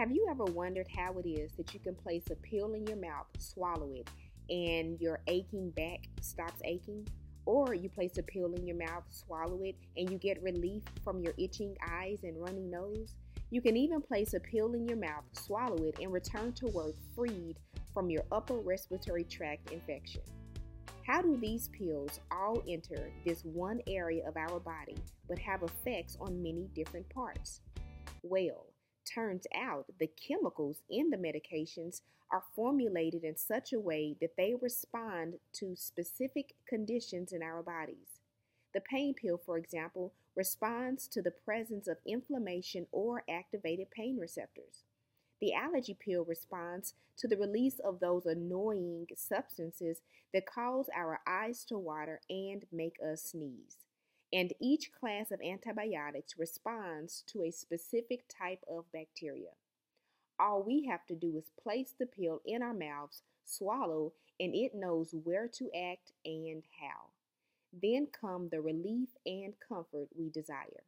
Have you ever wondered how it is that you can place a pill in your mouth, swallow it, and your aching back stops aching? Or you place a pill in your mouth, swallow it, and you get relief from your itching eyes and runny nose? You can even place a pill in your mouth, swallow it, and return to work freed from your upper respiratory tract infection. How do these pills all enter this one area of our body but have effects on many different parts? Well, turns out the chemicals in the medications are formulated in such a way that they respond to specific conditions in our bodies. The pain pill, for example, responds to the presence of inflammation or activated pain receptors. The allergy pill responds to the release of those annoying substances that cause our eyes to water and make us sneeze. And each class of antibiotics responds to a specific type of bacteria. All we have to do is place the pill in our mouths, swallow, and it knows where to act and how. Then come the relief and comfort we desire.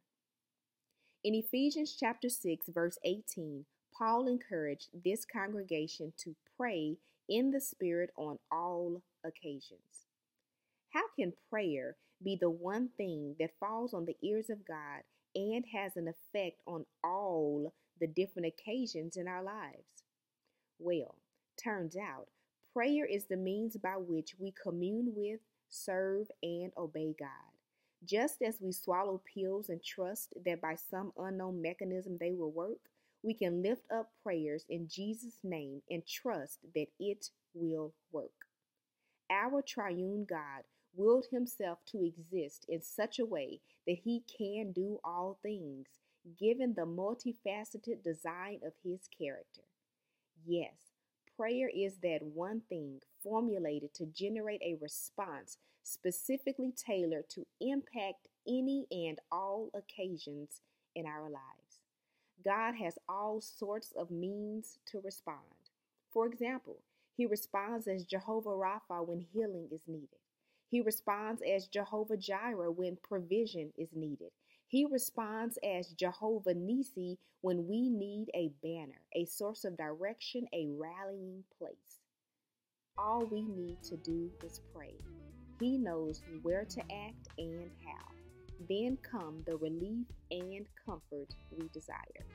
In Ephesians chapter 6, verse 18, Paul encouraged this congregation to pray in the Spirit on all occasions. How can prayer be the one thing that falls on the ears of God and has an effect on all the different occasions in our lives? Well, turns out prayer is the means by which we commune with, serve, and obey God. Just as we swallow pills and trust that by some unknown mechanism they will work, we can lift up prayers in Jesus' name and trust that it will work. Our triune God willed himself to exist in such a way that he can do all things, given the multifaceted design of his character. Yes, prayer is that one thing formulated to generate a response specifically tailored to impact any and all occasions in our lives. God has all sorts of means to respond. For example, he responds as Jehovah Rapha when healing is needed. He responds as Jehovah Jireh when provision is needed. He responds as Jehovah Nissi when we need a banner, a source of direction, a rallying place. All we need to do is pray. He knows where to act and how. Then come the relief and comfort we desire.